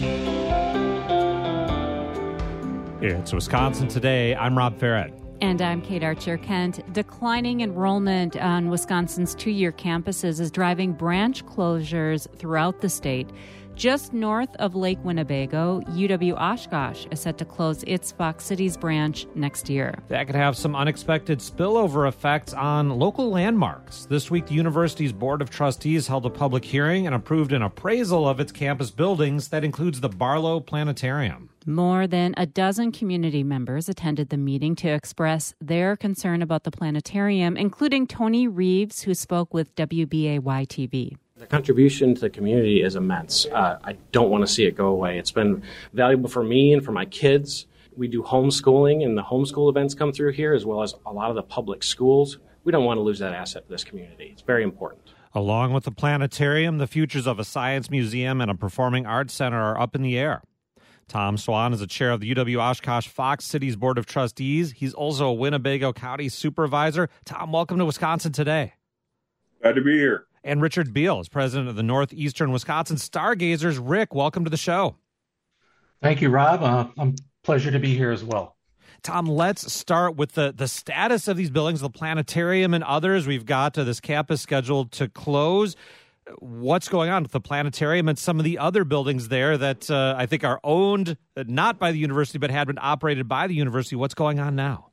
It's Wisconsin Today. I'm Rob Farrett. And I'm Kate Archer-Kent. Declining enrollment on Wisconsin's two-year campuses is driving branch closures throughout the state. Just north of Lake Winnebago, UW-Oshkosh is set to close its Fox Cities branch next year. That could have some unexpected spillover effects on local landmarks. This week, the university's Board of Trustees held a public hearing and approved an appraisal of its campus buildings that includes the Barlow Planetarium. More than a dozen community members attended the meeting to express their concern about the planetarium, including Tony Reeves, who spoke with WBAY-TV. The contribution to the community is immense. I don't want to see it go away. It's been valuable for me and for my kids. We do homeschooling, and the homeschool events come through here, as well as a lot of the public schools. We don't want to lose that asset to this community. It's very important. Along with the planetarium, the futures of a science museum and a performing arts center are up in the air. Tom Swan is the chair of the UW-Oshkosh Fox Cities Board of Trustees. He's also a Winnebago County supervisor. Tom, welcome to Wisconsin Today. Glad to be here. And Richard Beal is president of the Northeastern Wisconsin Stargazers. Rick, welcome to the show. Thank you, Rob. Pleasure to be here as well. Tom, let's start with the status of these buildings, the planetarium and others. We've got this campus scheduled to close. What's going on with the planetarium and some of the other buildings there that I think are owned not by the university but had been operated by the university? What's going on now?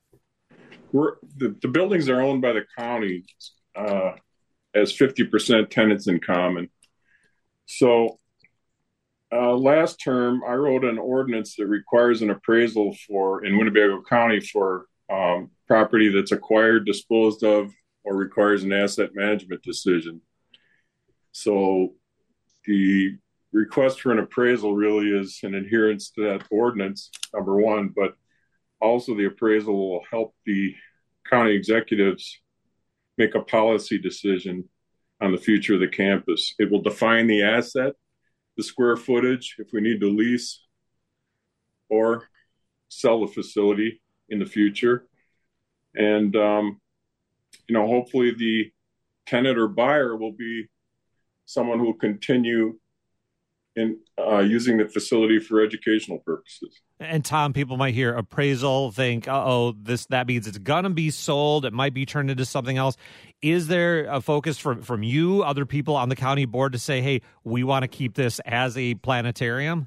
The buildings are owned by the county as 50% tenants in common. So last term, I wrote an ordinance that requires an appraisal in Winnebago County for property that's acquired, disposed of, or requires an asset management decision. So the request for an appraisal really is an adherence to that ordinance, number one, but also the appraisal will help the county executives make a policy decision on the future of the campus. It will define the asset, the square footage, if we need to lease or sell the facility in the future. And, hopefully the tenant or buyer will be someone who will continue in using the facility for educational purposes. And Tom, people might hear appraisal, think, that means it's going to be sold. It might be turned into something else. Is there a focus from you, other people on the county board to say, hey, we want to keep this as a planetarium?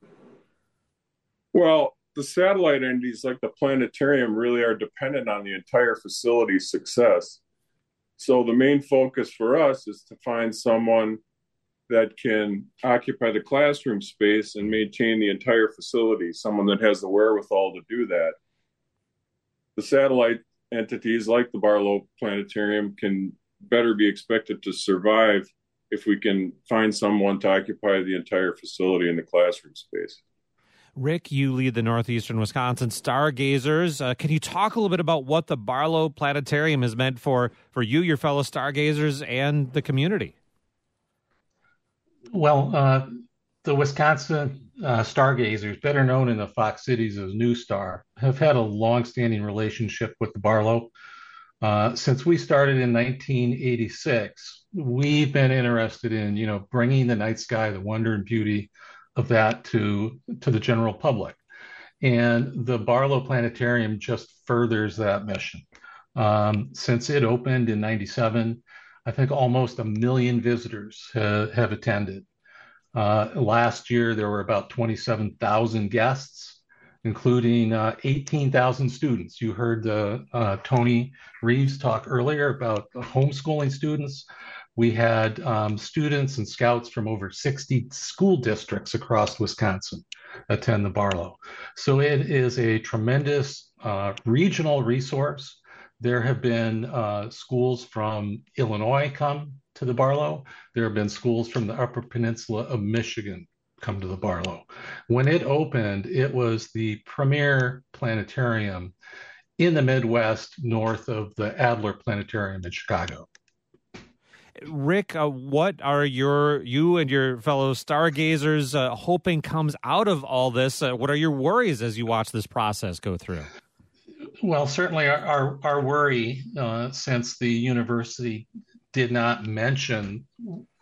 Well, the satellite entities like the planetarium really are dependent on the entire facility's success. So the main focus for us is to find someone that can occupy the classroom space and maintain the entire facility, someone that has the wherewithal to do that. The satellite entities like the Barlow Planetarium can better be expected to survive if we can find someone to occupy the entire facility in the classroom space. Rick, you lead the Northeastern Wisconsin Stargazers. Can you talk a little bit about what the Barlow Planetarium has meant for you, your fellow Stargazers, and the community? Well, the Wisconsin Stargazers, better known in the Fox Cities as New Star, have had a long-standing relationship with the Barlow. Since we started in 1986, we've been interested in, bringing the night sky, the wonder and beauty of that to the general public. And the Barlow Planetarium just furthers that mission. Since it opened in 97, I think almost 1 million visitors have attended. Last year, there were about 27,000 guests, including 18,000 students. You heard Tony Reeves talk earlier about the homeschooling students. We had students and scouts from over 60 school districts across Wisconsin attend the Barlow. So it is a tremendous regional resource. There have been schools from Illinois come to the Barlow. There have been schools from the Upper Peninsula of Michigan come to the Barlow. When it opened, it was the premier planetarium in the Midwest, north of the Adler Planetarium in Chicago. Rick, what are you and your fellow Stargazers hoping comes out of all this? What are your worries as you watch this process go through? Well, certainly our worry, since the university did not mention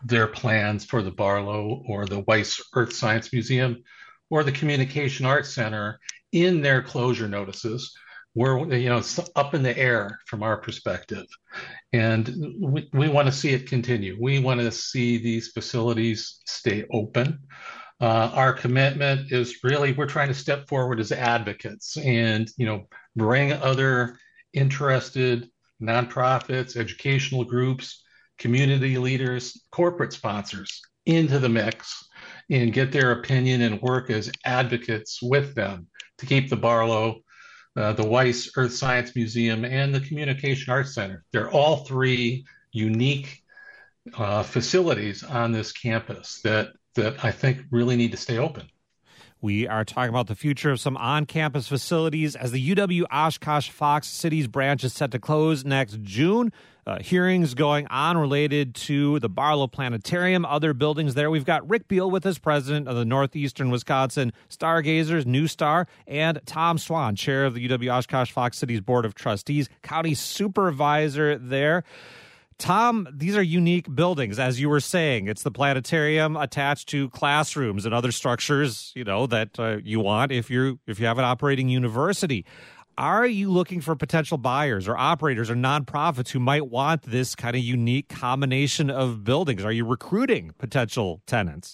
their plans for the Barlow or the Weiss Earth Science Museum or the Communication Arts Center in their closure notices, where it's up in the air from our perspective. And we want to see it continue. We want to see these facilities stay open. Our commitment is really, we're trying to step forward as advocates and, bring other interested nonprofits, educational groups, community leaders, corporate sponsors into the mix and get their opinion and work as advocates with them to keep the Barlow, the Weiss Earth Science Museum, and the Communication Arts Center. They're all three unique facilities on this campus that I think really need to stay open. We are talking about the future of some on-campus facilities as the UW Oshkosh Fox Cities branch is set to close next June. Hearings going on related to the Barlow Planetarium, other buildings there. We've got Rick Beal with us, president of the Northeastern Wisconsin Stargazers, New Star, and Tom Swan, chair of the UW Oshkosh Fox Cities Board of Trustees, county supervisor there. Tom, these are unique buildings, as you were saying. It's the planetarium attached to classrooms and other structures, that you want if you have an operating university. Are you looking for potential buyers or operators or nonprofits who might want this kind of unique combination of buildings? Are you recruiting potential tenants?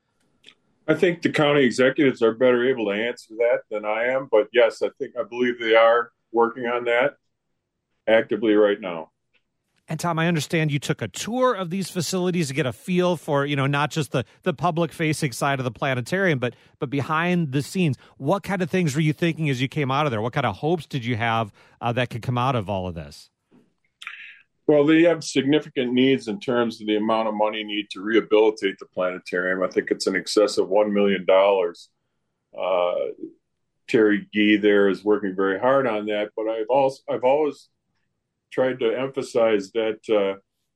I think the county executives are better able to answer that than I am. But yes, I believe they are working on that actively right now. And Tom, I understand you took a tour of these facilities to get a feel for, not just the public-facing side of the planetarium, but behind the scenes. What kind of things were you thinking as you came out of there? What kind of hopes did you have that could come out of all of this? Well, they have significant needs in terms of the amount of money needed to rehabilitate the planetarium. I think it's in excess of $1 million. Terry Gee there is working very hard on that, but I've always tried to emphasize that,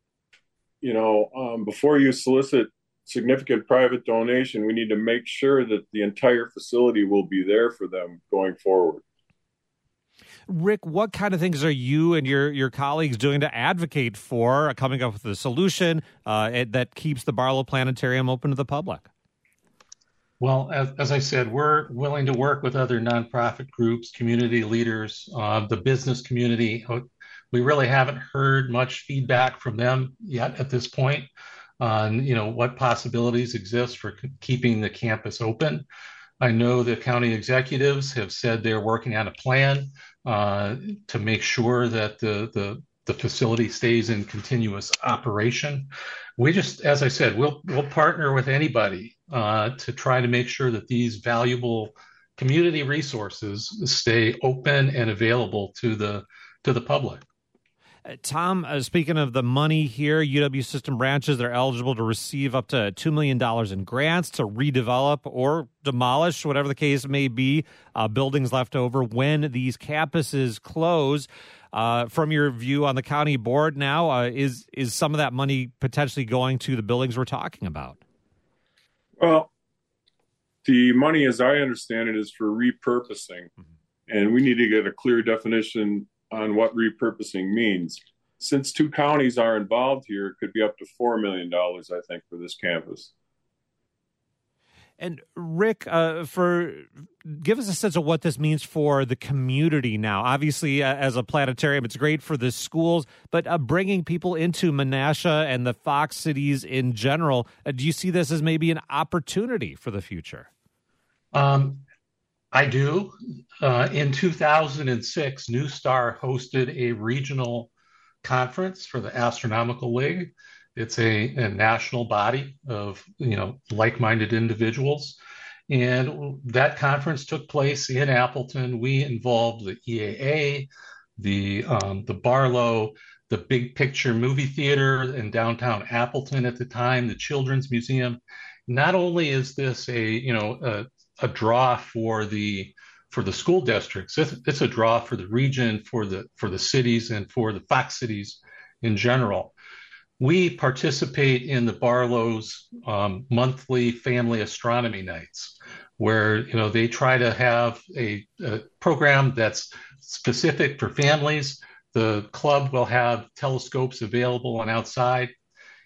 before you solicit significant private donation, we need to make sure that the entire facility will be there for them going forward. Rick, what kind of things are you and your colleagues doing to advocate for coming up with a solution that keeps the Barlow Planetarium open to the public? Well, as I said, we're willing to work with other nonprofit groups, community leaders, the business community. We really haven't heard much feedback from them yet at this point on, what possibilities exist for keeping the campus open. I know the county executives have said they're working on a plan to make sure that the facility stays in continuous operation. We just, as I said, we'll partner with anybody to try to make sure that these valuable community resources stay open and available to the public. Tom, speaking of the money here, UW system branches are eligible to receive up to $2 million in grants to redevelop or demolish, whatever the case may be, buildings left over when these campuses close. From your view on the county board now, is some of that money potentially going to the buildings we're talking about? Well, the money, as I understand it, is for repurposing, and we need to get a clear definition on what repurposing means. Since two counties are involved here, it could be up to $4 million, I think, for this campus. And Rick, give us a sense of what this means for the community now. Obviously, as a planetarium, it's great for the schools, but bringing people into Menasha and the Fox cities in general, do you see this as maybe an opportunity for the future? I do. In 2006, New Star hosted a regional conference for the Astronomical League. It's a national body of like-minded individuals, and that conference took place in Appleton. We involved the EAA, the Barlow, the Big Picture Movie Theater in downtown Appleton at the time, the Children's Museum. Not only is this a draw for the school districts, it's a draw for the region, for the cities, and for the Fox cities in general. We participate in the Barlow's monthly family astronomy nights, where they try to have a program that's specific for families. The club will have telescopes available on outside,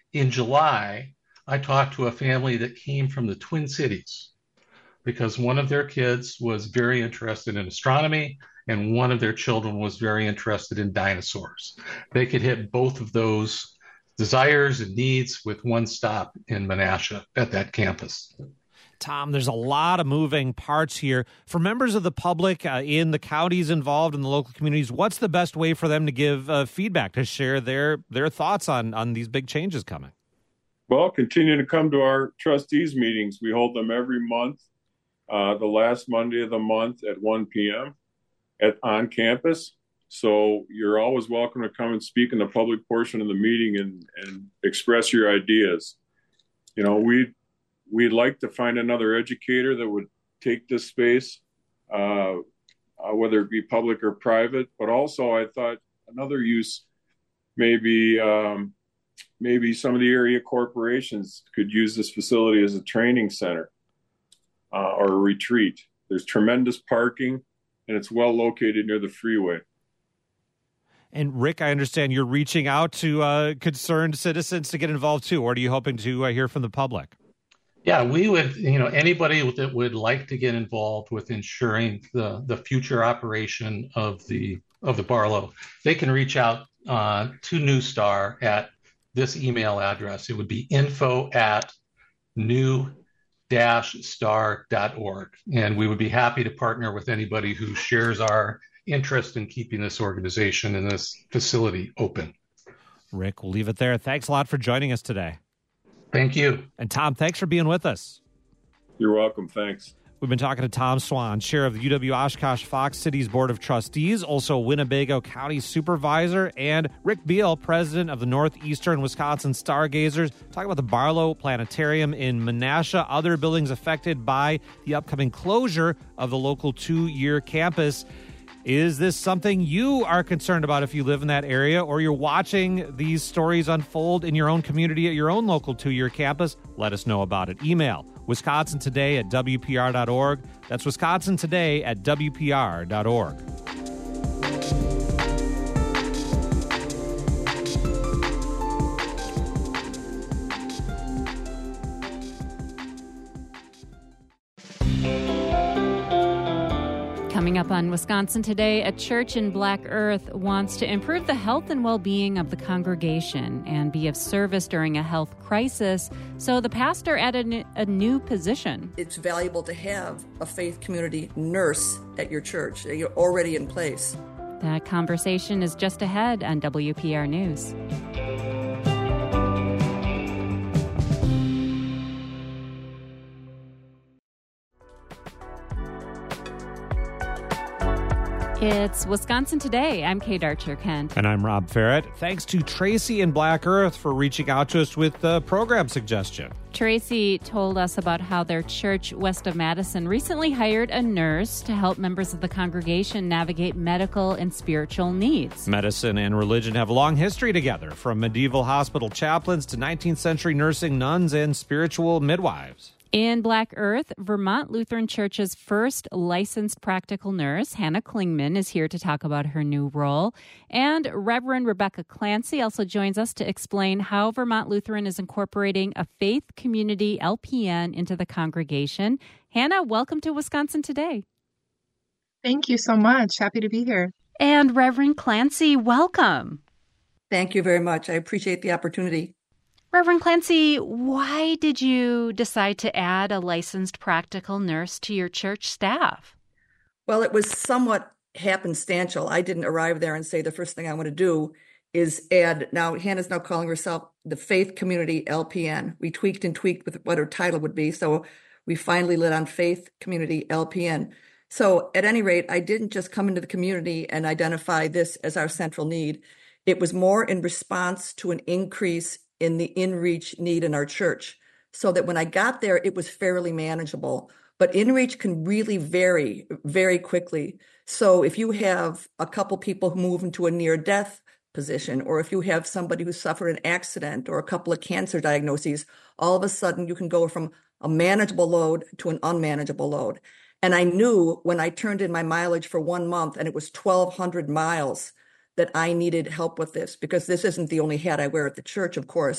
In July, I talked to a family that came from the Twin Cities because one of their kids was very interested in astronomy and one of their children was very interested in dinosaurs. They could hit both of those desires and needs with one stop in Menasha at that campus. Tom, there's a lot of moving parts here. For members of the public in the counties involved in the local communities, what's the best way for them to give feedback, to share their thoughts on these big changes coming? Well, continue to come to our trustees meetings. We hold them every month, the last Monday of the month at 1 p.m. On campus. So you're always welcome to come and speak in the public portion of the meeting and express your ideas. You know, we'd like to find another educator that would take this space, whether it be public or private. But also, I thought another use maybe some of the area corporations could use this facility as a training center or a retreat. There's tremendous parking, and it's well located near the freeway. And Rick, I understand you're reaching out to concerned citizens to get involved too. Or are you hoping to hear from the public? Yeah, we would, anybody that would like to get involved with ensuring the future operation of the Barlow, they can reach out to New Star at this email address. It would be info@new-star.org. And we would be happy to partner with anybody who shares our interest in keeping this organization and this facility open. Rick, we'll leave it there. Thanks a lot for joining us today. Thank you. And Tom, thanks for being with us. You're welcome. Thanks. We've been talking to Tom Swan, chair of the UW-Oshkosh Fox Cities Board of Trustees, also Winnebago County Supervisor, and Rick Beal, president of the Northeastern Wisconsin Stargazers, talking about the Barlow Planetarium in Menasha, other buildings affected by the upcoming closure of the local 2-year campus. Is this something you are concerned about if you live in that area, or you're watching these stories unfold in your own community at your own local 2-year campus? Let us know about it. Email wisconsintoday@wpr.org. That's wisconsintoday@wpr.org. Coming up on Wisconsin Today, a church in Black Earth wants to improve the health and well-being of the congregation and be of service during a health crisis, so the pastor added a new position. It's valuable to have a faith community nurse at your church. You're already in place. That conversation is just ahead on WPR News. It's Wisconsin Today. I'm Kate Archer-Kent. And I'm Rob Ferret. Thanks to Tracy in Black Earth for reaching out to us with a program suggestion. Tracy told us about how their church west of Madison recently hired a nurse to help members of the congregation navigate medical and spiritual needs. Medicine and religion have a long history together, from medieval hospital chaplains to 19th century nursing nuns and spiritual midwives. In Black Earth, Vermont Lutheran Church's first licensed practical nurse, Hannah Klingman, is here to talk about her new role. And Reverend Rebecca Clancy also joins us to explain how Vermont Lutheran is incorporating a faith community LPN into the congregation. Hannah, welcome to Wisconsin Today. Thank you so much. Happy to be here. And Reverend Clancy, welcome. Thank you very much. I appreciate the opportunity. Reverend Clancy, why did you decide to add a licensed practical nurse to your church staff? Well, it was somewhat happenstantial. I didn't arrive there and say the first thing I want to do is add. Now, Hannah's now calling herself the Faith Community LPN. We tweaked with what her title would be, so we finally lit on Faith Community LPN. So at any rate, I didn't just come into the community and identify this as our central need. It was more in response to an increase in the in-reach need in our church, so that when I got there, it was fairly manageable. But in-reach can really vary very quickly. So if you have a couple people who move into a near-death position, or if you have somebody who suffered an accident or a couple of cancer diagnoses, all of a sudden you can go from a manageable load to an unmanageable load. And I knew when I turned in my mileage for 1 month, and it was 1,200 miles, that I needed help with this, because this isn't the only hat I wear at the church, of course.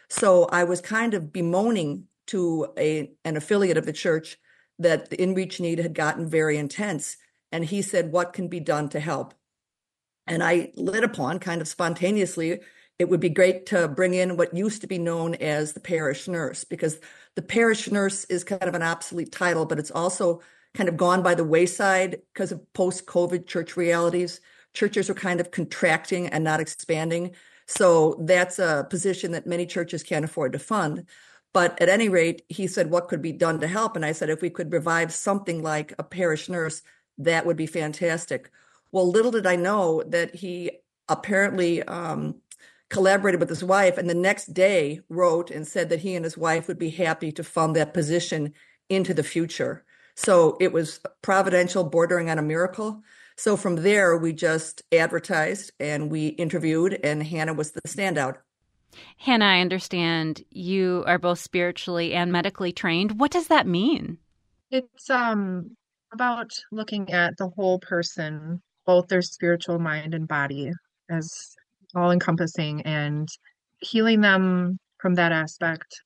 So I was kind of bemoaning to an affiliate of the church that the in-reach need had gotten very intense. And he said, what can be done to help? And I lit upon kind of spontaneously, it would be great to bring in what used to be known as the parish nurse, because the parish nurse is kind of an obsolete title, but it's also kind of gone by the wayside because of post-COVID church realities. Churches are kind of contracting and not expanding. So that's a position that many churches can't afford to fund. But at any rate, he said, what could be done to help? And I said, if we could revive something like a parish nurse, that would be fantastic. Well, little did I know that he apparently collaborated with his wife, and the next day wrote and said that he and his wife would be happy to fund that position into the future. So it was providential, bordering on a miracle. So from there, we just advertised and we interviewed, and Hannah was the standout. Hannah, I understand you are both spiritually and medically trained. What does that mean? It's about looking at the whole person, both their spiritual mind and body, as all encompassing, and healing them from that aspect.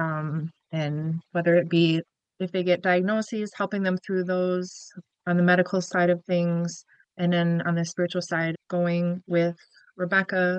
And whether it be if they get diagnoses, helping them through those on the medical side of things, and then on the spiritual side, going with Rebecca,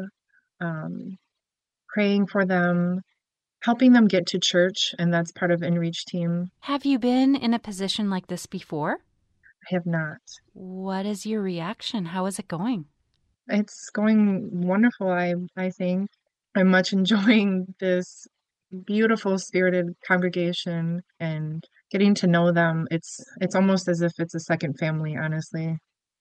praying for them, helping them get to church, and that's part of InReach team. Have you been in a position like this before? I have not. What is your reaction? How is it going? It's going wonderful, I think. I'm much enjoying this beautiful spirited congregation and getting to know them. It's almost as if it's a second family, honestly.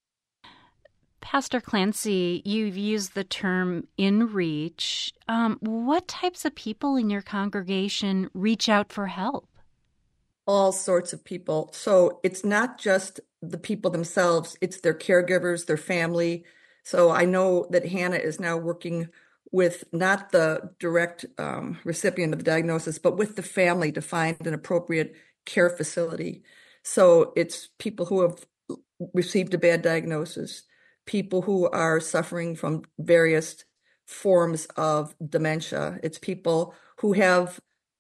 Pastor Clancy, you've used the term in-reach. What types of people in your congregation reach out for help? All sorts of people. So it's not just the people themselves, it's their caregivers, their family. So I know that Hannah is now working with not the direct recipient of the diagnosis, but with the family to find an appropriate care facility. So it's people who have received a bad diagnosis, people who are suffering from various forms of dementia. It's people who have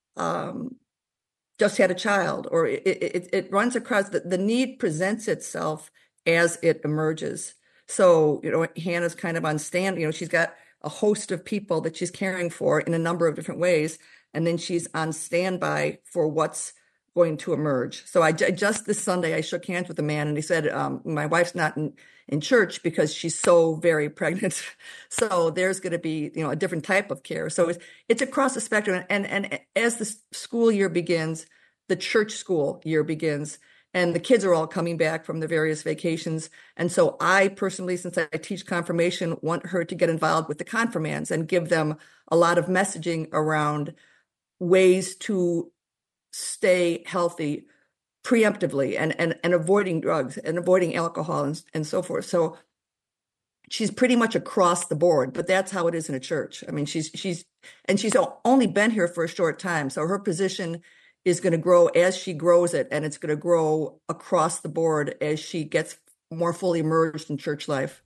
just had a child, or it runs across, the need presents itself as it emerges. So, Hannah's kind of on stand, she's got a host of people that she's caring for in a number of different ways. And then she's on standby for what's going to emerge. So I just this Sunday, I shook hands with a man and he said, my wife's not in church because she's so very pregnant. So there's going to be, a different type of care. So it's across the spectrum. And as the school year begins, the church school year begins, and the kids are all coming back from the various vacations. And so I personally, since I teach confirmation, want her to get involved with the confirmands and give them a lot of messaging around ways to stay healthy preemptively and avoiding drugs and avoiding alcohol and so forth. So she's pretty much across the board, but that's how it is in a church. I mean, she's only been here for a short time. So her position is going to grow as she grows it, and it's going to grow across the board as she gets more fully immersed in church life.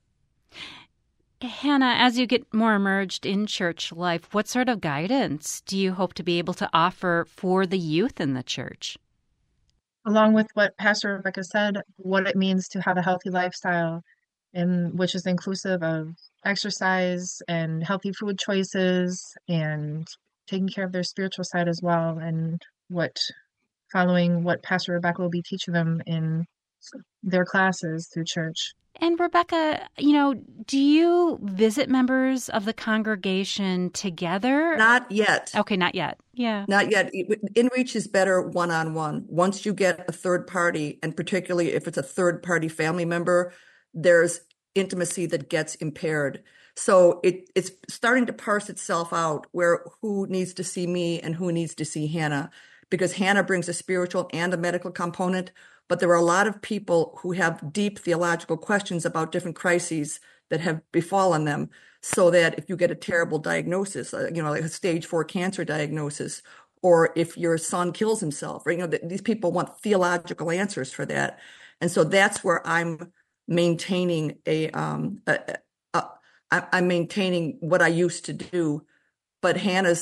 Hannah, as you get more immersed in church life, what sort of guidance do you hope to be able to offer for the youth in the church? Along with what Pastor Rebecca said, what it means to have a healthy lifestyle, and which is inclusive of exercise and healthy food choices and taking care of their spiritual side as well, and following what Pastor Rebecca will be teaching them in their classes through church. And Rebecca, do you visit members of the congregation together? Not yet. Okay, not yet. Yeah. Not yet. InReach is better one-on-one. Once you get a third party, and particularly if it's a third party family member, there's intimacy that gets impaired. So it's starting to parse itself out who needs to see me and who needs to see Hannah, because Hannah brings a spiritual and a medical component. But there are a lot of people who have deep theological questions about different crises that have befallen them, so that if you get a terrible diagnosis, like a stage 4 cancer diagnosis, or if your son kills himself, or, these people want theological answers for that. And so that's where I'm maintaining I'm maintaining what I used to do. But Hannah's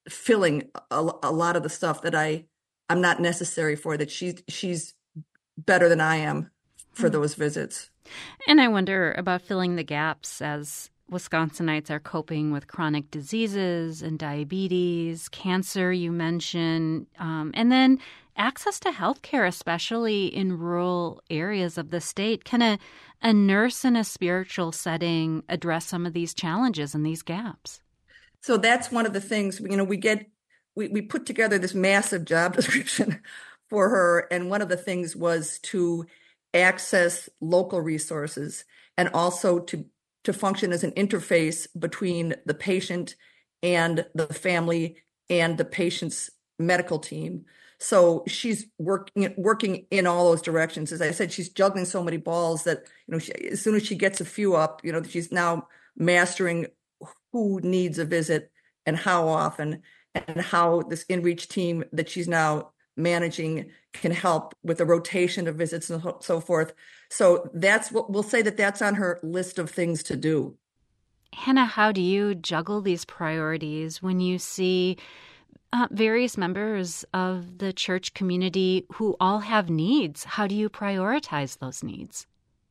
filling a lot of the stuff that I'm not necessary for, that she's better than I am for those visits. And I wonder about filling the gaps as Wisconsinites are coping with chronic diseases and diabetes, cancer, you mentioned, and then access to health care, especially in rural areas of the state. Can a nurse in a spiritual setting address some of these challenges and these gaps? So that's one of the things, we put together this massive job description for her. And one of the things was to access local resources and also to function as an interface between the patient and the family and the patient's medical team. So she's working in all those directions. As I said, she's juggling so many balls that, as soon as she gets a few up, she's now mastering who needs a visit and how often, and how this InReach team that she's now managing can help with the rotation of visits and so forth. So that's what we'll say, that's on her list of things to do. Hannah, how do you juggle these priorities when you see various members of the church community who all have needs? How do you prioritize those needs?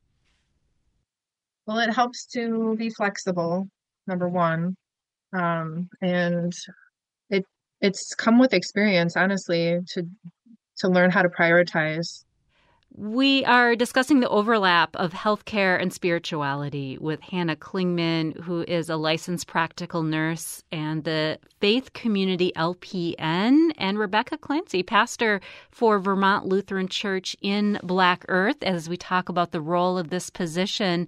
Well, it helps to be flexible, number one. And it's come with experience, honestly, to learn how to prioritize. We are discussing the overlap of healthcare and spirituality with Hannah Klingman, who is a licensed practical nurse and the Faith Community LPN, and Rebecca Clancy, pastor for Vermont Lutheran Church in Black Earth, as we talk about the role of this position.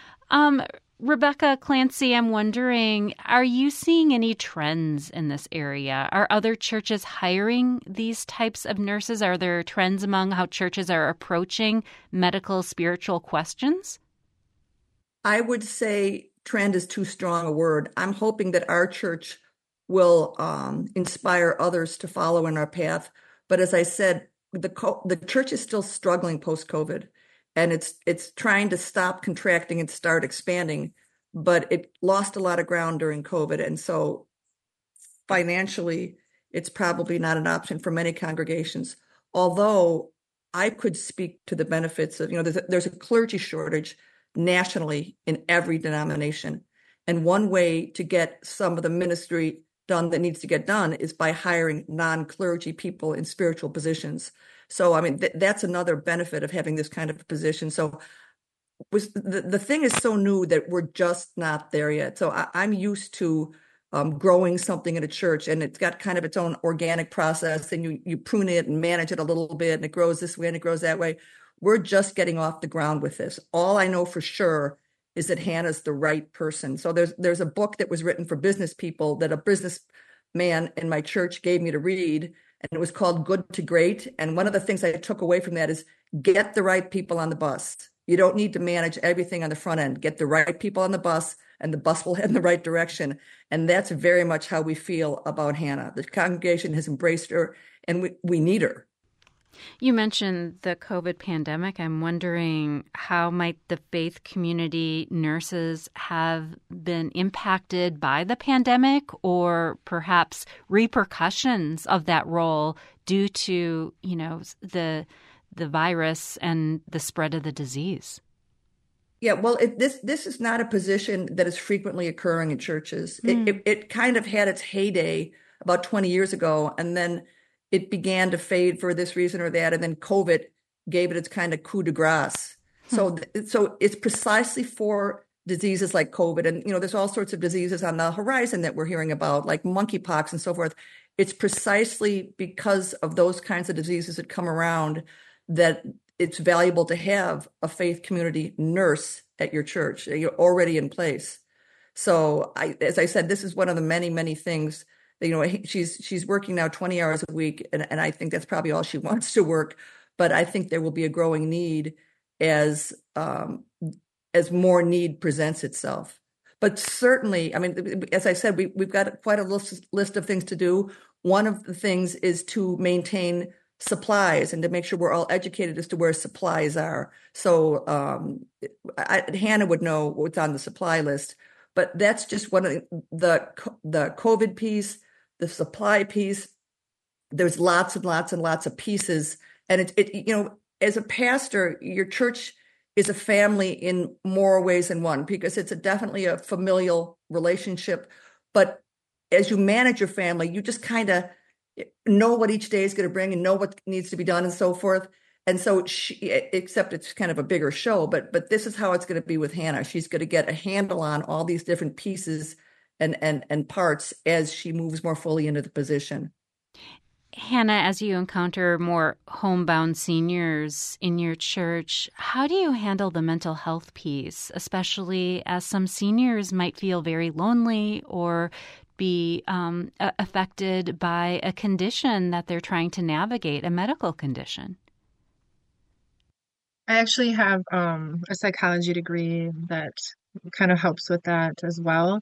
Rebecca Clancy, I'm wondering, are you seeing any trends in this area? Are other churches hiring these types of nurses? Are there trends among how churches are approaching medical, spiritual questions? I would say trend is too strong a word. I'm hoping that our church will inspire others to follow in our path. But as I said, the church is still struggling post-COVID. And it's trying to stop contracting and start expanding, but it lost a lot of ground during COVID. And so financially, it's probably not an option for many congregations. Although I could speak to the benefits of, there's a clergy shortage nationally in every denomination. And one way to get some of the ministry done that needs to get done is by hiring non-clergy people in spiritual positions. So, I mean, that's another benefit of having this kind of position. So the thing is so new that we're just not there yet. So I'm used to growing something in a church, and it's got kind of its own organic process, and you prune it and manage it a little bit, and it grows this way and it grows that way. We're just getting off the ground with this. All I know for sure is that Hannah's the right person. So there's a book that was written for business people that a businessman in my church gave me to read, and it was called Good to Great. And one of the things I took away from that is get the right people on the bus. You don't need to manage everything on the front end. Get the right people on the bus, and the bus will head in the right direction. And that's very much how we feel about Hannah. The congregation has embraced her, and we need her. You mentioned the COVID pandemic. I'm wondering, how might the faith community nurses have been impacted by the pandemic, or perhaps repercussions of that role due to, the virus and the spread of the disease? Yeah, well, this is not a position that is frequently occurring in churches. It kind of had its heyday about 20 years ago, and then it began to fade for this reason or that, and then COVID gave it its kind of coup de grace. So it's precisely for diseases like COVID, and there's all sorts of diseases on the horizon that we're hearing about, like monkeypox and so forth. It's precisely because of those kinds of diseases that come around that it's valuable to have a faith community nurse at your church. You're already in place. So as I said, this is one of the many, many things. She's working now 20 hours a week, and I think that's probably all she wants to work. But I think there will be a growing need as more need presents itself. But certainly, I mean, as I said, we've got quite a list of things to do. One of the things is to maintain supplies and to make sure we're all educated as to where supplies are. So Hannah would know what's on the supply list. But that's just one of the COVID piece. the supply piece. There's lots and lots and lots of pieces. And as a pastor, your church is a family in more ways than one, because it's definitely a familial relationship. But as you manage your family, you just kind of know what each day is going to bring and know what needs to be done and so forth. And so except it's kind of a bigger show, but this is how it's going to be with Hannah. She's going to get a handle on all these different pieces and parts as she moves more fully into the position. Hannah, as you encounter more homebound seniors in your church, how do you handle the mental health piece, especially as some seniors might feel very lonely or be affected by a condition that they're trying to navigate, a medical condition? I actually have a psychology degree that kind of helps with that as well.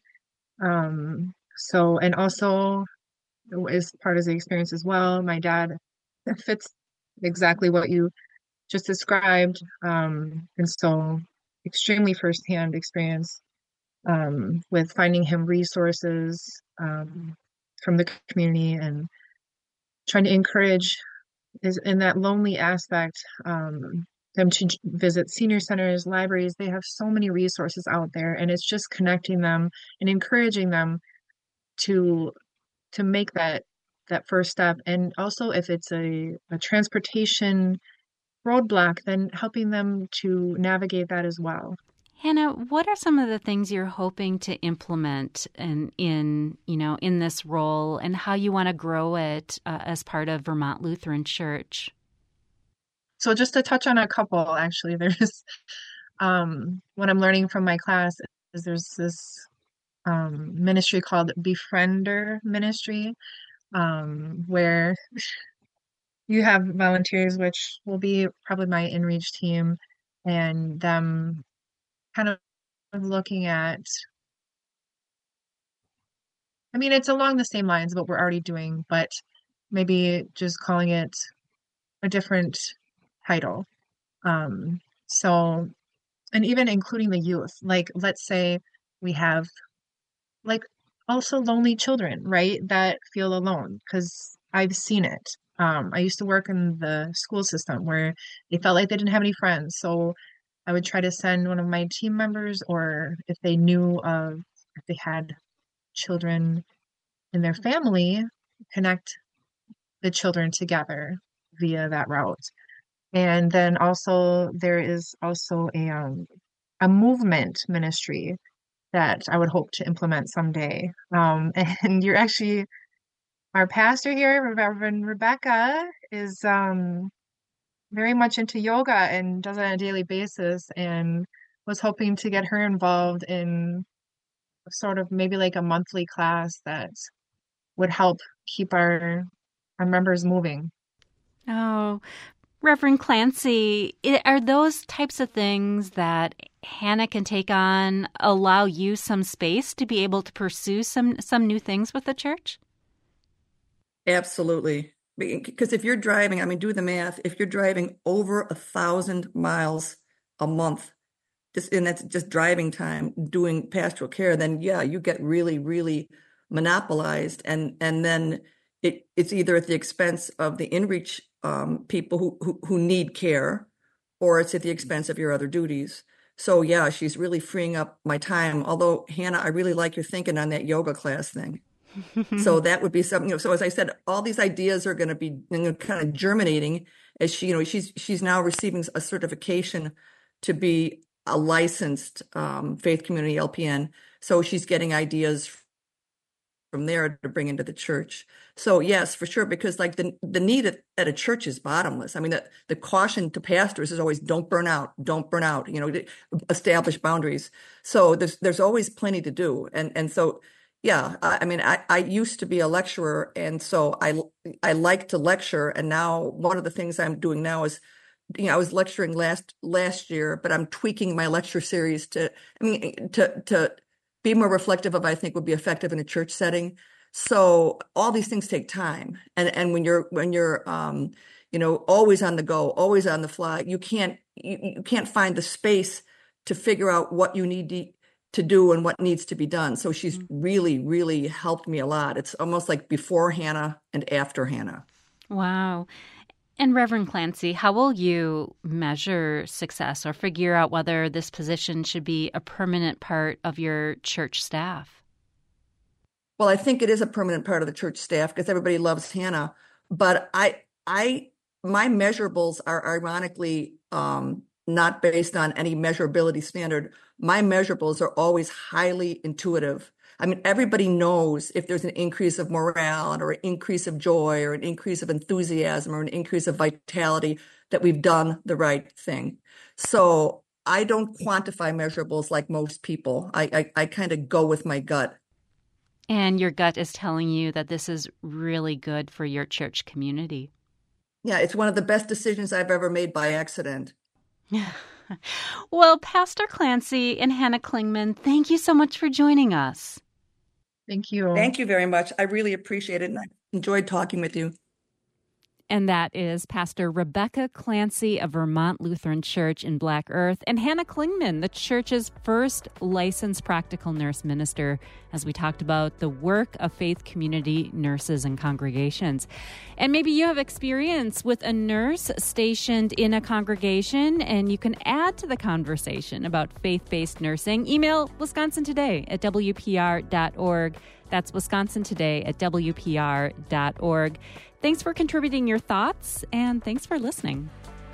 And also is part of the experience as well. My dad fits exactly what you just described. And so extremely firsthand experience with finding him resources from the community and trying to encourage is in that lonely aspect, them to visit senior centers, libraries. They have so many resources out there, and it's just connecting them and encouraging them to make that first step. And also if it's a transportation roadblock, then helping them to navigate that as well. Hannah, what are some of the things you're hoping to implement in this role, and how you want to grow it as part of Vermont Lutheran Church? So just to touch on a couple, actually, there's what I'm learning from my class is there's this ministry called Befriender Ministry, where you have volunteers, which will be probably my InReach team, and them kind of looking at, I mean, it's along the same lines of what we're already doing, but maybe just calling it a different title. So, and even including the youth, like, let's say we have like also lonely children, right? That feel alone, because I've seen it. I used to work in the school system where they felt like they didn't have any friends. So I would try to send one of my team members, or if they knew if they had children in their family, connect the children together via that route. And then also there is also a movement ministry that I would hope to implement someday. And you're actually, our pastor here, Reverend Rebecca, is very much into yoga and does it on a daily basis, and was hoping to get her involved in sort of maybe like a monthly class that would help keep our members moving. Oh, Reverend Clancy, are those types of things that Hannah can take on allow you some space to be able to pursue some new things with the church? Absolutely. Because if you're driving, I mean, do the math, if you're driving over 1,000 miles a month, and that's just driving time, doing pastoral care, then yeah, you get really, really monopolized. And then it's either at the expense of the InReach people who need care, or it's at the expense of your other duties. So yeah, she's really freeing up my time. Although, Hannah, I really like your thinking on that yoga class thing. So that would be something, so as I said, all these ideas are going to be kind of germinating as she's now receiving a certification to be a licensed faith community LPN. So she's getting ideas from there to bring into the church. So yes, for sure, because like the need at a church is bottomless. I mean, the caution to pastors is always don't burn out, establish boundaries. So there's always plenty to do. And so, yeah, I mean, I used to be a lecturer, and so I like to lecture. And now one of the things I'm doing now is, I was lecturing last year, but I'm tweaking my lecture series to be more reflective of, I think, would be effective in a church setting. So all these things take time, and when you're always on the go, always on the fly, you can't find the space to figure out what you need to do and what needs to be done. So she's really, really helped me a lot. It's almost like before Hannah and after Hannah. Wow. And Reverend Clancy, how will you measure success or figure out whether this position should be a permanent part of your church staff? Well, I think it is a permanent part of the church staff because everybody loves Hannah. But my measurables are ironically not based on any measurability standard. My measurables are always highly intuitive. I mean, everybody knows if there's an increase of morale or an increase of joy or an increase of enthusiasm or an increase of vitality that we've done the right thing. So I don't quantify measurables like most people. I kind of go with my gut. And your gut is telling you that this is really good for your church community. Yeah, it's one of the best decisions I've ever made by accident. Well, Pastor Clancy and Hannah Klingman, thank you so much for joining us. Thank you. Thank you very much. I really appreciate it, and I enjoyed talking with you. And that is Pastor Rebecca Clancy of Vermont Lutheran Church in Black Earth and Hannah Klingman, the church's first licensed practical nurse minister, as we talked about the work of faith community nurses and congregations. And maybe you have experience with a nurse stationed in a congregation, and you can add to the conversation about faith-based nursing. Email Wisconsin Today at WPR.org. That's Wisconsin Today at WPR.org. Thanks for contributing your thoughts, and thanks for listening.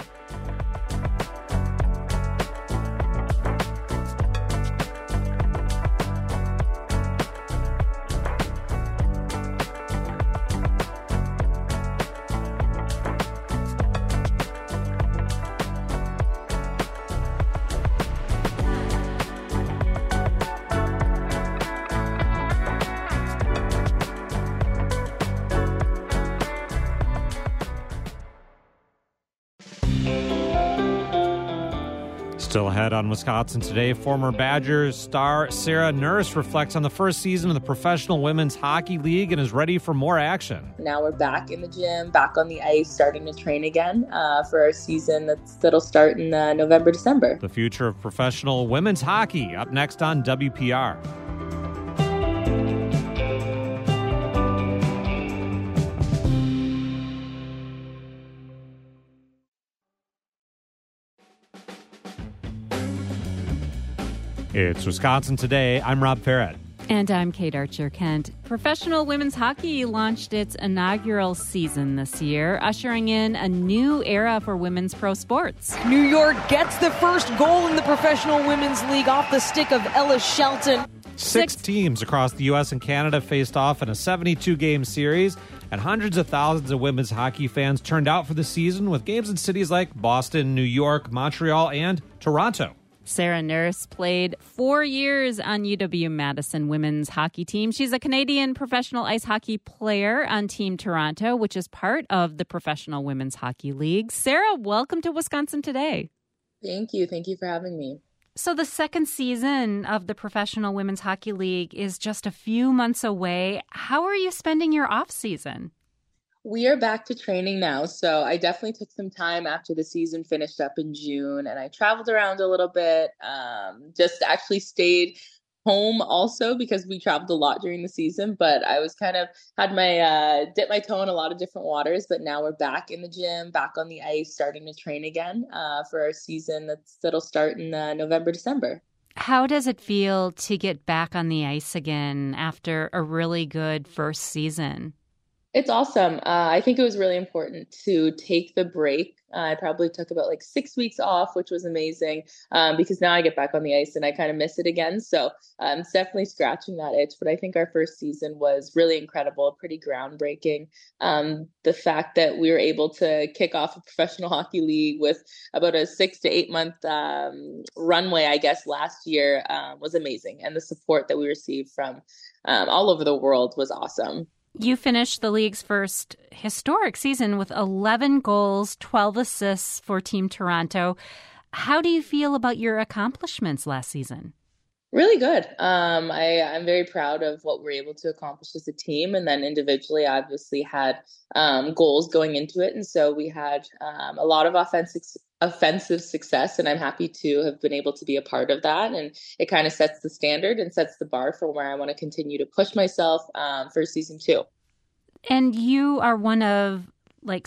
Still ahead on Wisconsin Today, former Badgers star Sarah Nurse reflects on the first season of the Professional Women's Hockey League and is ready for more action. Now we're back in the gym, back on the ice, starting to train again for our season that'll start in November, December. The future of professional women's hockey, up next on WPR. It's Wisconsin Today. I'm Rob Farrett. And I'm Kate Archer-Kent. Professional women's hockey launched its inaugural season this year, ushering in a new era for women's pro sports. New York gets the first goal in the Professional Women's League off the stick of Ella Shelton. Six teams across the U.S. and Canada faced off in a 72-game series, and hundreds of thousands of women's hockey fans turned out for the season with games in cities like Boston, New York, Montreal, and Toronto. Sarah Nurse played 4 years on UW-Madison women's hockey team. She's a Canadian professional ice hockey player on Team Toronto, which is part of the Professional Women's Hockey League. Sarah, welcome to Wisconsin Today. Thank you. Thank you for having me. So the second season of the Professional Women's Hockey League is just a few months away. How are you spending your off season? We are back to training now, so I definitely took some time after the season finished up in June, and I traveled around a little bit, just actually stayed home also because we traveled a lot during the season, but I was had my, dipped my toe in a lot of different waters, but now we're back in the gym, back on the ice, starting to train again for our season that'll start in November, December. How does it feel to get back on the ice again after a really good first season? It's awesome. I think it was really important to take the break. I probably took about 6 weeks off, which was amazing because now I get back on the ice and I kind of miss it again. So it's definitely scratching that itch. But I think our first season was really incredible, pretty groundbreaking. The fact that we were able to kick off a professional hockey league with about a 6 to 8 month runway, I guess, last year was amazing. And the support that we received from all over the world was awesome. You finished the league's first historic season with 11 goals, 12 assists for Team Toronto. How do you feel about your accomplishments last season? Really good. I'm very proud of what we're able to accomplish as a team. And then individually, I obviously had goals going into it. And so we had a lot of offensive success, and I'm happy to have been able to be a part of that. And it kind of sets the standard and sets the bar for where I want to continue to push myself for season 2. And you are one of like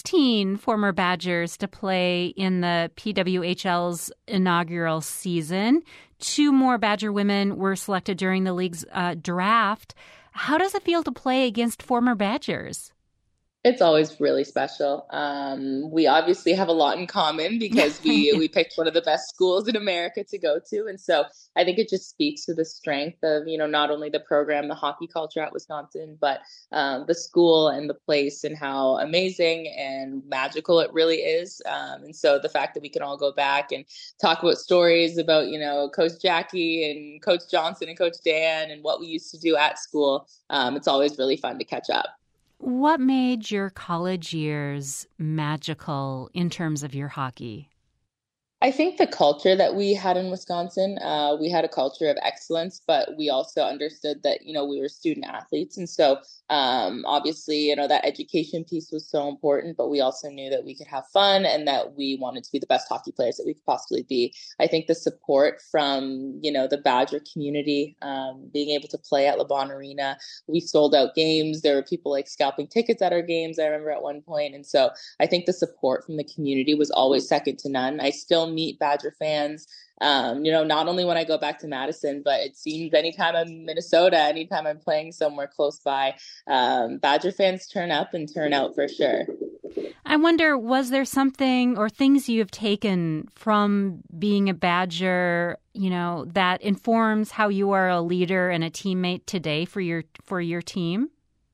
16 former Badgers to play in the PWHL's inaugural season. 2 more Badger women were selected during the league's draft. How does it feel to play against former Badgers? It's always really special. We obviously have a lot in common because we picked one of the best schools in America to go to. And so I think it just speaks to the strength of, not only the program, the hockey culture at Wisconsin, but the school and the place and how amazing and magical it really is. And so the fact that we can all go back and talk about stories about, Coach Jackie and Coach Johnson and Coach Dan and what we used to do at school, it's always really fun to catch up. What made your college years magical in terms of your hockey? I think the culture that we had in Wisconsin, we had a culture of excellence, but we also understood that, we were student athletes. And so obviously, that education piece was so important, but we also knew that we could have fun and that we wanted to be the best hockey players that we could possibly be. I think the support from, the Badger community, being able to play at LeBron Arena, we sold out games. There were people like scalping tickets at our games, I remember at one point. And so I think the support from the community was always second to none. I still meet Badger fans, not only when I go back to Madison, but it seems anytime I'm in Minnesota, anytime I'm playing somewhere close by, Badger fans turn up and turn out for sure. I wonder, was there something or things you have taken from being a Badger, that informs how you are a leader and a teammate today for your team?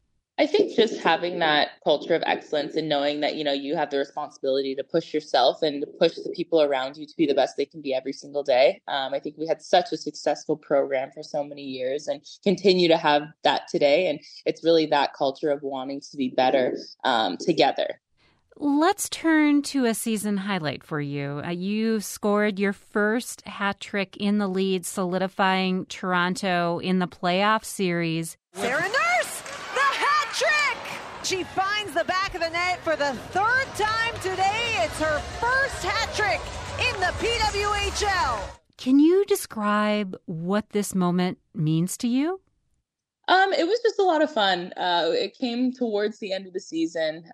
I think just having that culture of excellence and knowing that, you have the responsibility to push yourself and to push the people around you to be the best they can be every single day. I think we had such a successful program for so many years and continue to have that today. And it's really that culture of wanting to be better together. Let's turn to a season highlight for you. You scored your first hat trick in the lead, solidifying Toronto in the playoff series. Sarah Nurse, the hat trick! She finds the back of the net for the 3rd time today. It's her first hat trick in the PWHL. Can you describe what this moment means to you? It was just a lot of fun. It came towards the end of the season.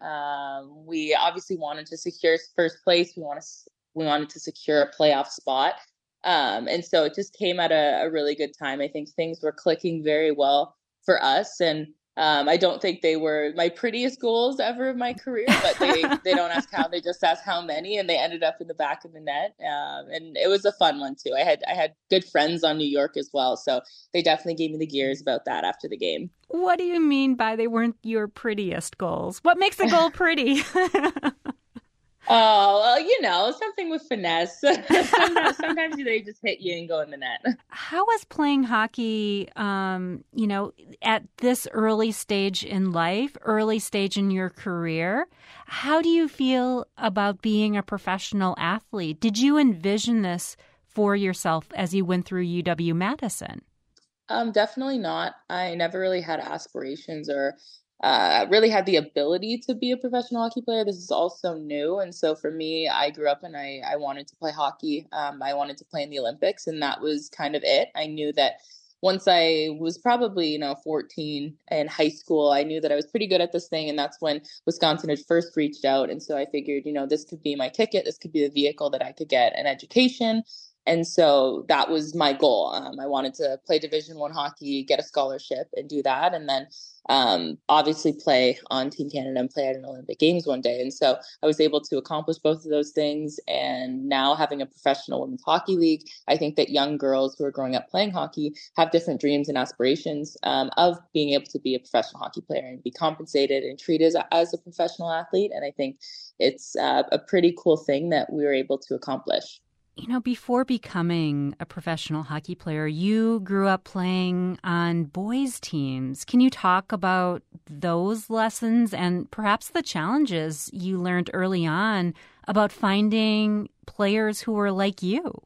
We obviously wanted to secure first place. We wanted to secure a playoff spot. And so it just came at a really good time. I think things were clicking very well for us. And I don't think they were my prettiest goals ever of my career, but they don't ask how, they just ask how many, and they ended up in the back of the net. And it was a fun one too. I had good friends on New York as well, so they definitely gave me the gears about that after the game. What do you mean by they weren't your prettiest goals? What makes a goal pretty? Oh, well, something with finesse. Sometimes they just hit you and go in the net. How was playing hockey, at this early stage in life, early stage in your career? How do you feel about being a professional athlete? Did you envision this for yourself as you went through UW-Madison? Definitely not. I never really had aspirations or really had the ability to be a professional hockey player. This is also new. And so for me, I grew up and I wanted to play hockey. I wanted to play in the Olympics, and that was kind of it. I knew that once I was probably, 14 in high school, I knew that I was pretty good at this thing. And that's when Wisconsin had first reached out. And so I figured, this could be my ticket. This could be the vehicle that I could get an education. And so that was my goal. I wanted to play Division I hockey, get a scholarship and do that. And then obviously play on Team Canada and play at an Olympic Games one day. And so I was able to accomplish both of those things. And now having a professional women's hockey league, I think that young girls who are growing up playing hockey have different dreams and aspirations of being able to be a professional hockey player and be compensated and treated as a professional athlete. And I think it's a pretty cool thing that we were able to accomplish. Before becoming a professional hockey player, you grew up playing on boys' teams. Can you talk about those lessons and perhaps the challenges you learned early on about finding players who were like you?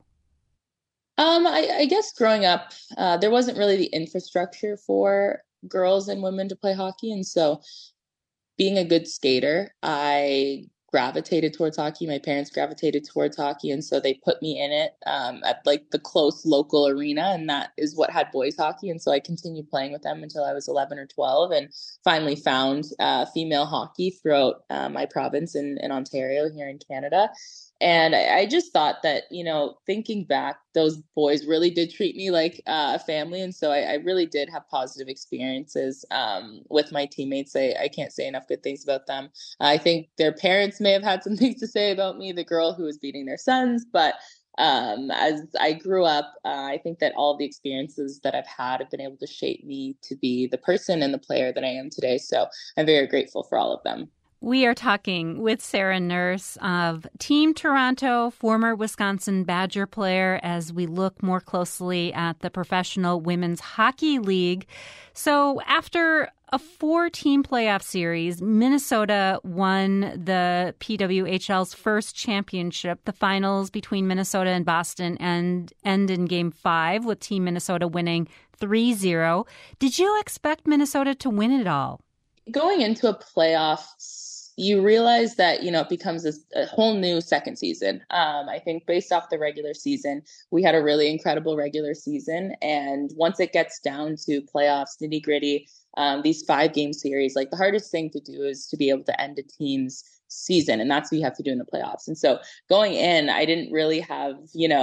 I guess growing up, there wasn't really the infrastructure for girls and women to play hockey. And so being a good skater, I gravitated towards hockey. My parents gravitated towards hockey. And so they put me in it at like the close local arena. And that is what had boys hockey. And so I continued playing with them until I was 11 or 12 and finally found female hockey throughout my province in Ontario here in Canada. And I just thought that, thinking back, those boys really did treat me like a family. And so I really did have positive experiences with my teammates. I can't say enough good things about them. I think their parents may have had some things to say about me, the girl who was beating their sons. But as I grew up, I think that all the experiences that I've had have been able to shape me to be the person and the player that I am today. So I'm very grateful for all of them. We are talking with Sarah Nurse of Team Toronto, former Wisconsin Badger player, as we look more closely at the Professional Women's Hockey League. So after a 4-team playoff series, Minnesota won the PWHL's first championship. The finals between Minnesota and Boston end in Game 5, with Team Minnesota winning 3-0. Did you expect Minnesota to win it all? Going into a playoff, you realize that, it becomes a whole new second season. I think based off the regular season, we had a really incredible regular season. And once it gets down to playoffs, nitty gritty, these 5-game series, like the hardest thing to do is to be able to end a team's season. And that's what you have to do in the playoffs. And so going in, I didn't really have,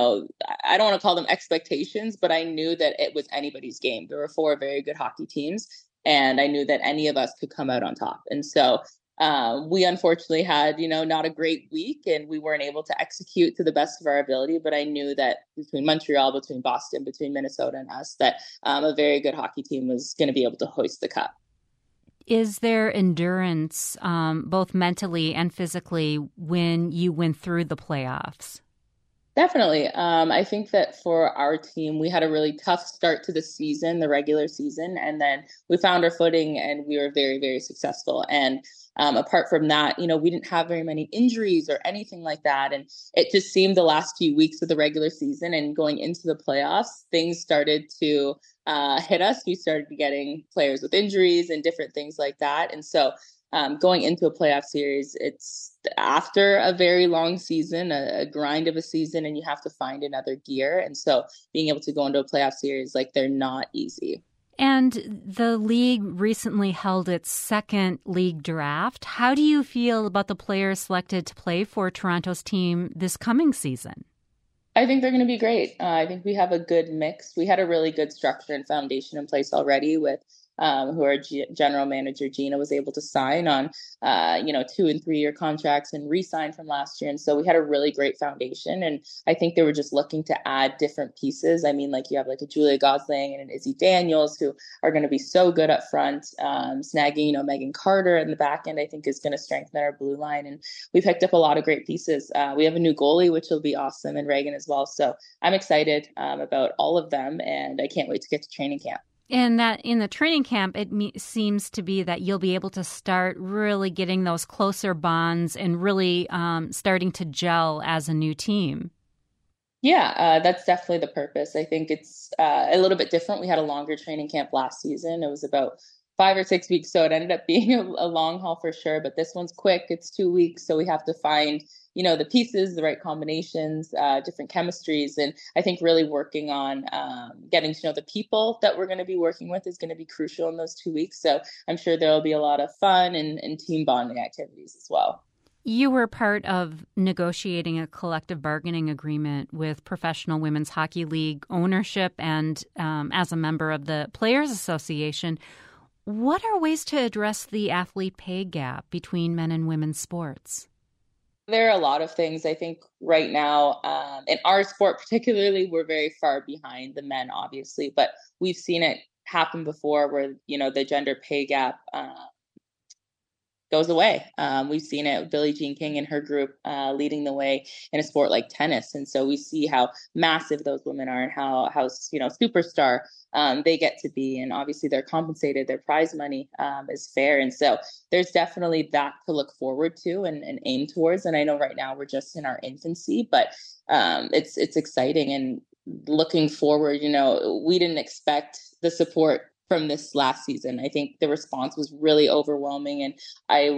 I don't want to call them expectations, but I knew that it was anybody's game. There were 4 very good hockey teams. And I knew that any of us could come out on top. And so we unfortunately had, not a great week, and we weren't able to execute to the best of our ability. But I knew that between Montreal, between Boston, between Minnesota and us, that a very good hockey team was going to be able to hoist the cup. Is there endurance, both mentally and physically, when you went through the playoffs? Definitely. I think that for our team, we had a really tough start to the season, the regular season, and then we found our footing and we were very, very successful. And apart from that, we didn't have very many injuries or anything like that. And it just seemed the last few weeks of the regular season and going into the playoffs, things started to hit us. We started getting players with injuries and different things like that. And so going into a playoff series, it's after a very long season, a grind of a season, and you have to find another gear. And so being able to go into a playoff series, they're not easy. And the league recently held its second league draft. How do you feel about the players selected to play for Toronto's team this coming season? I think they're going to be great. I think we have a good mix. We had a really good structure and foundation in place already with who our general manager, Gina, was able to sign on, 2 and 3 year contracts and re-sign from last year. And so we had a really great foundation. And I think they were just looking to add different pieces. I mean, you have a Julia Gosling and an Izzy Daniels who are going to be so good up front. Snagging, Megan Carter in the back end, I think is going to strengthen our blue line. And we picked up a lot of great pieces. We have a new goalie, which will be awesome, and Reagan as well. So I'm excited about all of them, and I can't wait to get to training camp. And that in the training camp, it seems to be that you'll be able to start really getting those closer bonds and really starting to gel as a new team. Yeah, that's definitely the purpose. I think it's a little bit different. We had a longer training camp last season. It was about 5 or 6 weeks, so it ended up being a long haul for sure. But this one's quick. It's 2 weeks, so we have to find the pieces, the right combinations, different chemistries. And I think really working on getting to know the people that we're going to be working with is going to be crucial in those 2 weeks. So I'm sure there'll be a lot of fun and team bonding activities as well. You were part of negotiating a collective bargaining agreement with Professional Women's Hockey League ownership and as a member of the Players Association. What are ways to address the athlete pay gap between men and women's sports? There are a lot of things. I think right now, in our sport particularly, we're very far behind the men, obviously, but we've seen it happen before where, the gender pay gap goes away. We've seen it with Billie Jean King and her group leading the way in a sport like tennis. And so we see how massive those women are and how superstar they get to be. And obviously they're compensated, their prize money is fair. And so there's definitely that to look forward to and aim towards. And I know right now we're just in our infancy, but it's exciting. And looking forward, we didn't expect the support from this last season. I think the response was really overwhelming, and I was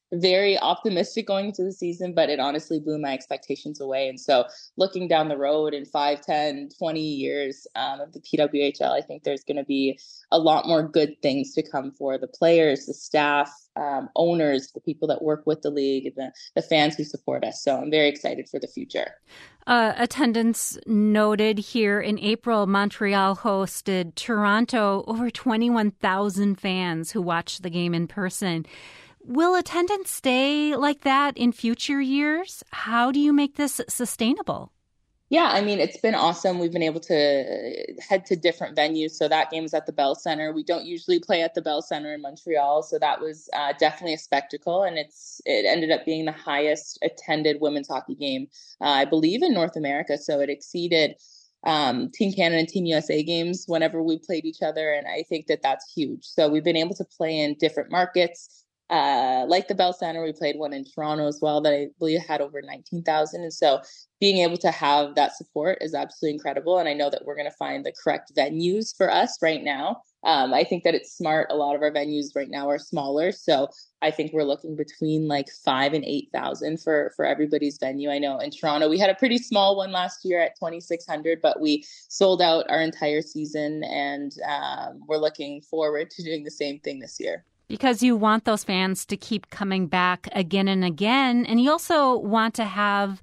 very optimistic going into the season, but it honestly blew my expectations away. And so looking down the road in 5, 10, 20 years of the PWHL, I think there's going to be a lot more good things to come for the players, the staff, owners, the people that work with the league, the fans who support us. So I'm very excited for the future. Attendance noted here in April, Montreal hosted Toronto, over 21,000 fans who watched the game in person. Will attendance stay like that in future years? How do you make this sustainable? Yeah, I mean, it's been awesome. We've been able to head to different venues. So that game was at the Bell Center. We don't usually play at the Bell Center in Montreal. So that was definitely a spectacle. And it ended up being the highest attended women's hockey game, I believe, in North America. So it exceeded Team Canada and Team USA games whenever we played each other. And I think that that's huge. So we've been able to play in different markets. Like the Bell Center, we played one in Toronto as well that I believe had over 19,000. And so being able to have that support is absolutely incredible. And I know that we're going to find the correct venues for us right now. I think that it's smart. A lot of our venues right now are smaller. So I think we're looking between like 5,000 and 8,000 for everybody's venue. I know in Toronto, we had a pretty small one last year at 2,600, but we sold out our entire season. And we're looking forward to doing the same thing this year. Because you want those fans to keep coming back again and again. And you also want to have,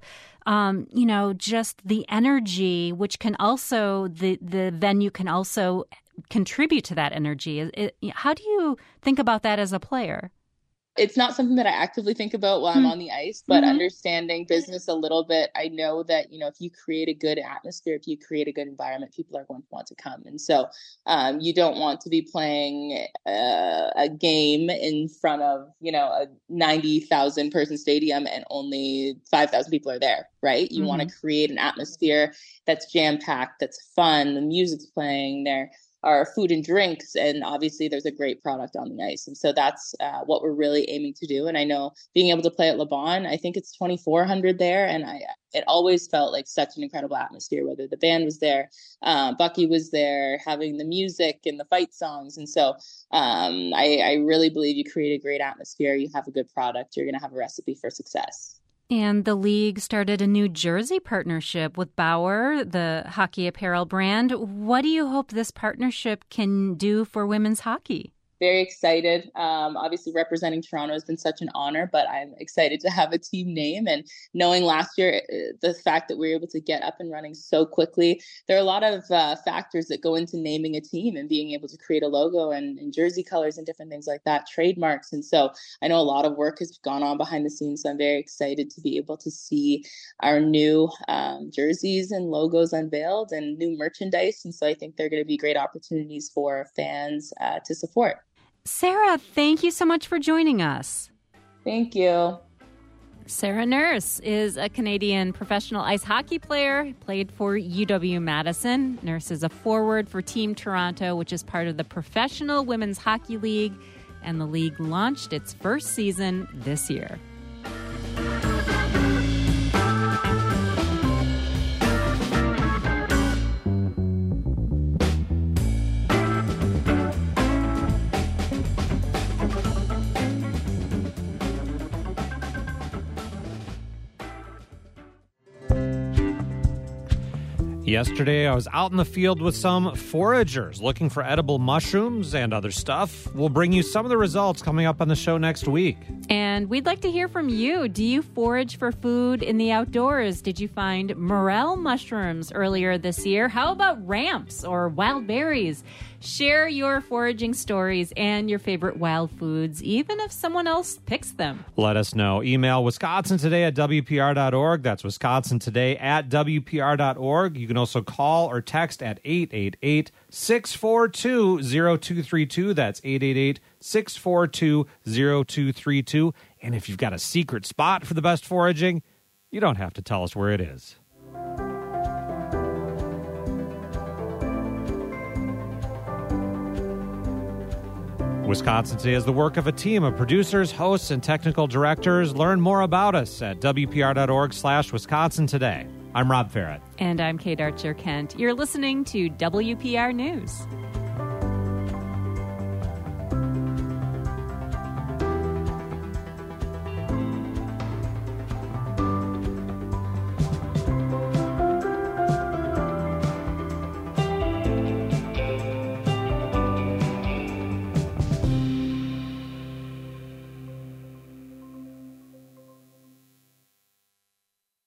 just the energy, which can also, the venue can also contribute to that energy. How do you think about that as a player? It's not something that I actively think about while I'm on the ice, but understanding business a little bit, I know that, if you create a good atmosphere, if you create a good environment, people are going to want to come. And so you don't want to be playing a game in front of, a 90,000 person stadium and only 5,000 people are there, right? You want to create an atmosphere that's jam-packed, that's fun, the music's playing there. Our food and drinks, and obviously there's a great product on the ice. And so that's what we're really aiming to do. And I know being able to play at Le Bon, I think it's 2,400 there. And it always felt like such an incredible atmosphere, whether the band was there, Bucky was there, having the music and the fight songs. And so I really believe you create a great atmosphere, you have a good product, you're going to have a recipe for success. And the league started a new jersey partnership with Bauer, the hockey apparel brand. What do you hope this partnership can do for women's hockey? Very excited. Obviously, representing Toronto has been such an honor, but I'm excited to have a team name. And knowing last year, the fact that we were able to get up and running so quickly, there are a lot of factors that go into naming a team and being able to create a logo and jersey colors and different things like that, trademarks. And so I know a lot of work has gone on behind the scenes. So I'm very excited to be able to see our new jerseys and logos unveiled and new merchandise. And so I think they're going to be great opportunities for fans to support. Sarah, thank you so much for joining us. Thank you. Sarah Nurse is a Canadian professional ice hockey player, played for UW-Madison. Nurse is a forward for Team Toronto, which is part of the Professional Women's Hockey League, and the league launched its first season this year. Yesterday, I was out in the field with some foragers looking for edible mushrooms and other stuff. We'll bring you some of the results coming up on the show next week. And we'd like to hear from you. Do you forage for food in the outdoors? Did you find morel mushrooms earlier this year? How about ramps or wild berries? Share your foraging stories and your favorite wild foods, even if someone else picks them. Let us know. Email WisconsinToday@WPR.org. That's WisconsinToday@WPR.org. You can also call or text at 888-642-0232. That's 888-642-0232. And if you've got a secret spot for the best foraging, you don't have to tell us where it is. Wisconsin Today is the work of a team of producers, hosts, and technical directors. Learn more about us at WPR.org/Wisconsin Today. I'm Rob Farrett. And I'm Kate Archer-Kent. You're listening to WPR News.